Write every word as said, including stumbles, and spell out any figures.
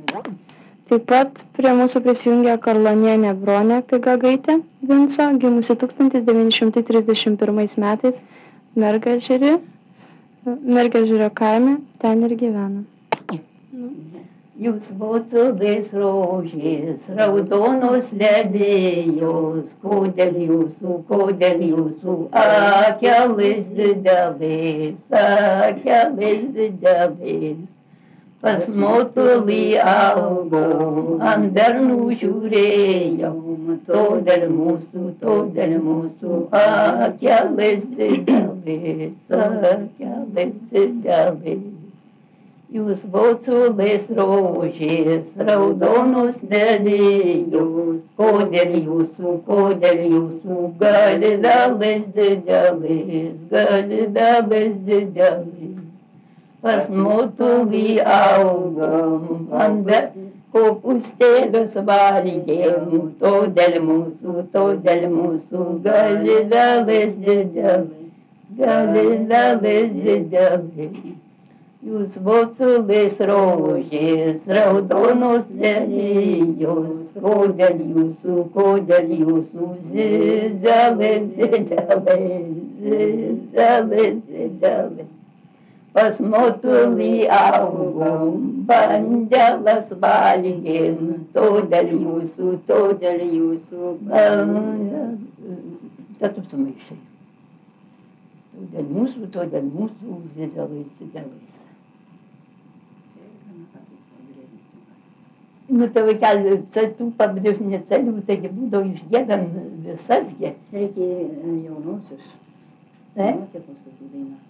Taip pat prie mūsų prisijungia Karlonienė Bronė Pigagaitė Vinco, gimusi tūkstantis devyni šimtai trisdešimt pirmais metais Mergažirį, Mergažirio kaime, ten ir gyvena. Jūs bocovės rožės, raudonos ledėjos, kodėl jūsų, kodėl jūsų akelės didelės, akelės didelės. Pas motulį augom, ant bernų žiūrėjom, todėl mūsų, todėl mūsų akelės didelės, akelės didelės. Jūs voculės rožės, raudonos ledėjos, kodėl jūsų, kodėl jūsų galvelės didelės, galvelės didelės. Pas motulį augam, ant kopūstėlius valgėm, todėl mūsų, todėl mūsų galvelės didelės, galvelės didelės. Jūs voculės rožės, raudonos lelijos, kodėl jūsų, kodėl jūsų zizelės, zizelės, zizelės, zizelės. Pas motulį augom, bandelas valgėm, todėl jūsų, todėl jūsų, tad sumaišai. Todėl mūsų, todėl mūsų zizelės, zizelės. Nu, tai vaikeli, tų pabrėžinė celių, taigi būdavo išgiedam visas gi. Reikia jaunosios. Ne? Kokia paskui daina.